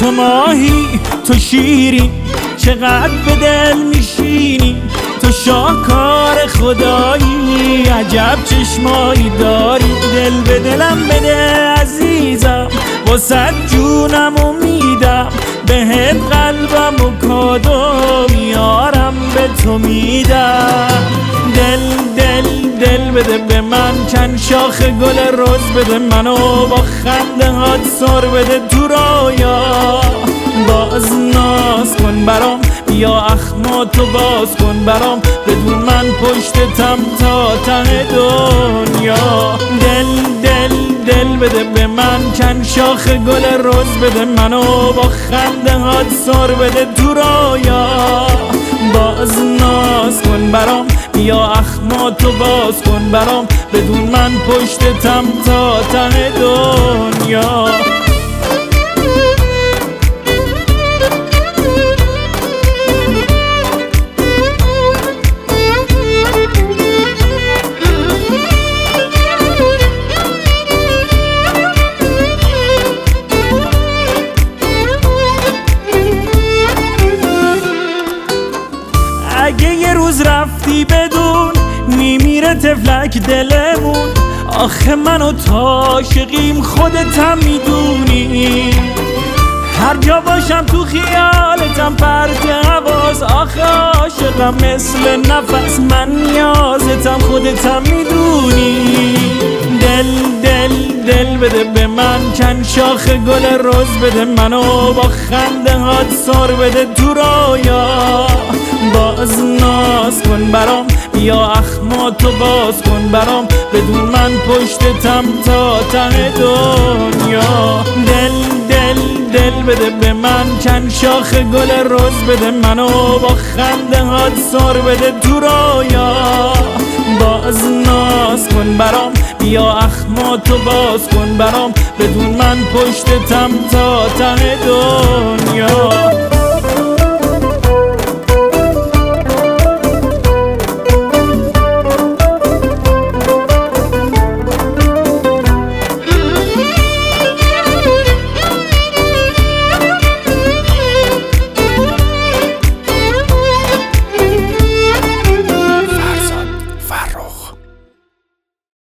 تو ماهی تو شیری چقدر به دل میشینی، تو شاهکار خدایی عجب چشمایی داری. دل به دلم بده عزیزم واسه جونم میدم، بهت قلبم و کادو میارم به تو میدم. دل دل دل بده به من، چند شاخ گل رز بده منو، با خنده هات سر بده تو رویا. باز ناز کن برام، بیا اخماتو باز کن برام، بدون من پشتتم تا ته دنیا. دل دل دل بده به من، چند شاخ گل رز بده منو، با خنده هات سر بده تو رویا. باز ناز کن برام، بیا اخماتو باز کن برام، بدون من پشتتم تا ته دنیا. اگه یه روز رفتی بدون میمیره تفلک دلمون، آخه من و تو عاشقیم خودتم میدونی. هر جا باشم تو خیالتم پرت حواس، آخه عاشقم مثل نفس، من نیازتم خودتم میدونی. دل دل دل بده به من، چند شاخ گل رز بده منو، با خنده هات سر بده تو رویا. باز ناز کن برام، بیا اخماتو باز کن برام، بدون من پشتتم تا ته دنیا. دل دل دل بده به من، چند شاخ گل رز بده منو، با خنده هات سر بده تو رویا. باز ناز کن برام، بیا اخماتو باز کن برام، بدون من پشتتم تا ته دنیا.